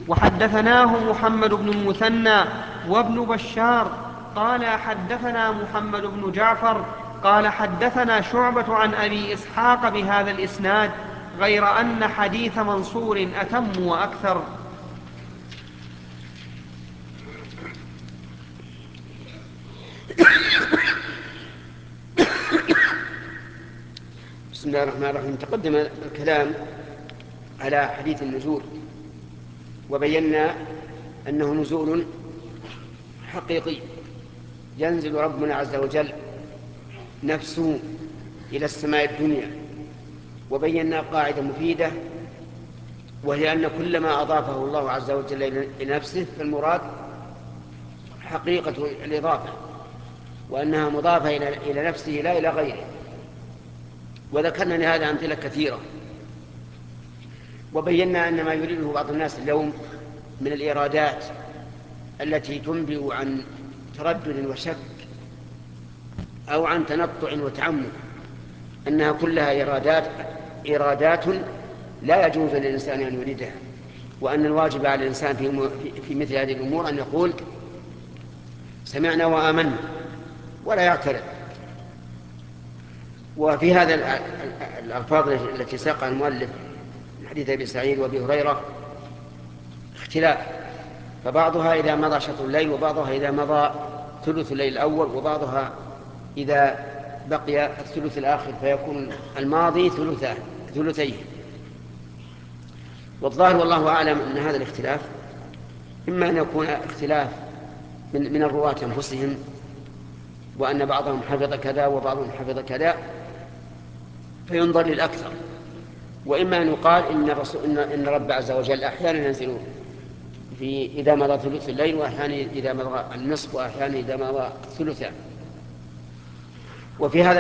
وحدثناه محمد بن المثنى وابن بشار قال حدثنا محمد بن جعفر قال حدثنا شعبة عن أبي إسحاق بهذا الإسناد غير أن حديث منصور أتم وأكثر. بسم الله الرحمن الرحيم. تقدم الكلام على حديث النزول، وبينا أنه نزول حقيقي، ينزل ربنا عز وجل نفسه إلى السماء الدنيا. وبينا قاعدة مفيدة، وهي أن كل ما أضافه الله عز وجل إلى نفسه فالمراد حقيقة الإضافة، وأنها مضافة إلى نفسه لا إلى غيره. وذكرنا لهذا أمثلة كثيرة. وبينا أن ما يريده بعض الناس اليوم من الإرادات التي تنبئ عن تردد وشك أو عن تنطع وتعمد، أنها كلها إرادات لا يجوز للإنسان أن يريدها، وأن الواجب على الإنسان في مثل هذه الأمور أن يقول سمعنا وآمنا ولا يعترض. وفي هذا الألفاظ التي ساقها المؤلف من حديث أبي سعيد وأبي هريرة اختلاف، فبعضها إذا مضى شطر الليل، وبعضها إذا مضى ثلث الليل الأول، وبعضها إذا بقي الثلث الآخر فيكون الماضي ثلثيه. والظاهر والله أعلم أن هذا الاختلاف إما أن يكون اختلاف من الرواة أنفسهم، وأن بعضهم حفظ كذا وبعضهم حفظ كذا فينظر للأكثر، وإما أن يقال إن رب عز وجل أحيانا ينزل إذا مضى ثلث الليل، وأحيانا إذا مضى النصف، وأحيانا إذا مضى الثلثان. وفي هذا